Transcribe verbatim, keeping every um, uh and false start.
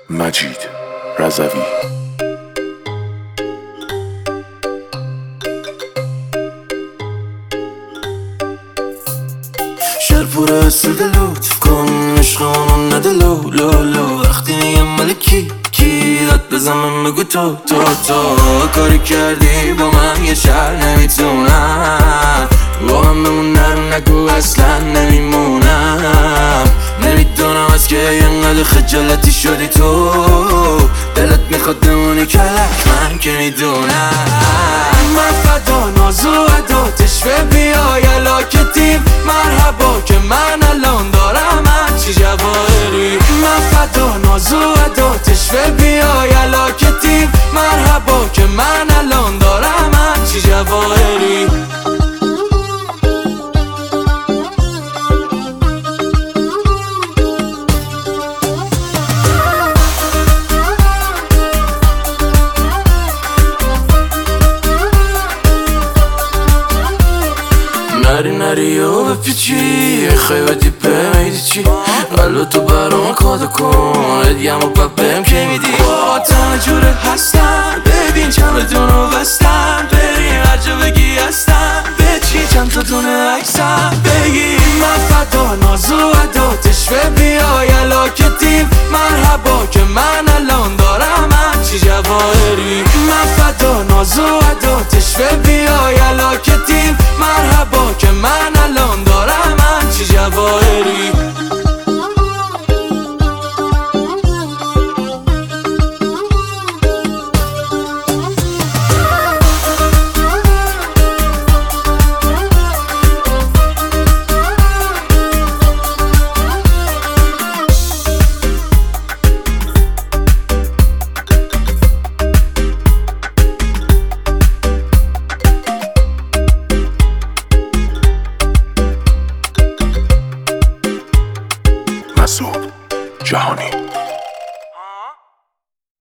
مجید رضوی. شهر پر اسود لطف کن عشقمون نده لو لو لو. وقتی میگم مال کی کی داد بزنم بگو تو تو تو. کاری کردی با من یه شهر نمیتونم با من بمونم، نگو اصلا نمیمونم. نمیدونم از که اینقدر خجالتی شدی تو، دلت میخواد بمونی کلک، من که میدونم. من فدا ناز و عداتش و بیای علاکتیم مرحبا که من الان دارم هرچی جواهری. من فدا ناز و عداتش و بیای علاکتیم مرحبا که من الان دارم هرچی جواهری. نری نری و بپیچی خیلی دیپه میدی چی قلب تو برام کادا کن ادیم و پپم که میدی. با تنه جوره هستم ببین چند دونو بستم، بریم هر جا بگی هستم بچی چند تا دونه عکسم بگی. من فدا ناز و عداتش و بیای علاکتیم مرحبا که من الان دارم هرچی جواهری. من فدا ناز و عداتش و بیای علاکتیم مرحبا که من الان دارم هرچی جواهری. مسعود جهانی.